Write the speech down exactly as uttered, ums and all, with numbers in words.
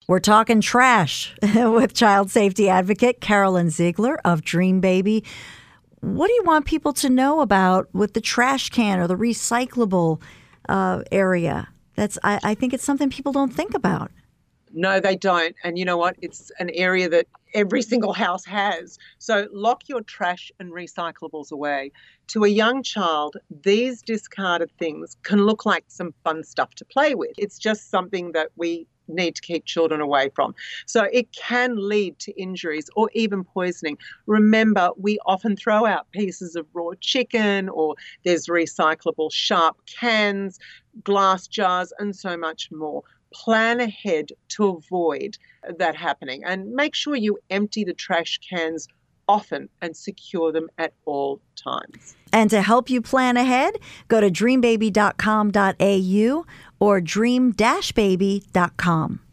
We're talking trash with child safety advocate Carolyn Ziegler of Dream Baby. What do you want people to know about with the trash can or the recyclable uh, area? That's I, I think it's something people don't think about. No, they don't. And you know what? It's an area that every single house has. So lock your trash and recyclables away. To a young child, these discarded things can look like some fun stuff to play with. It's just something that we need to keep children away from. So it can lead to injuries or even poisoning. Remember, we often throw out pieces of raw chicken, or there's recyclable sharp cans, glass jars, and so much more. Plan ahead to avoid that happening, and make sure you empty the trash cans often and secure them at all times. And to help you plan ahead, go to dream baby dot com dot a u or dream dash baby dot com.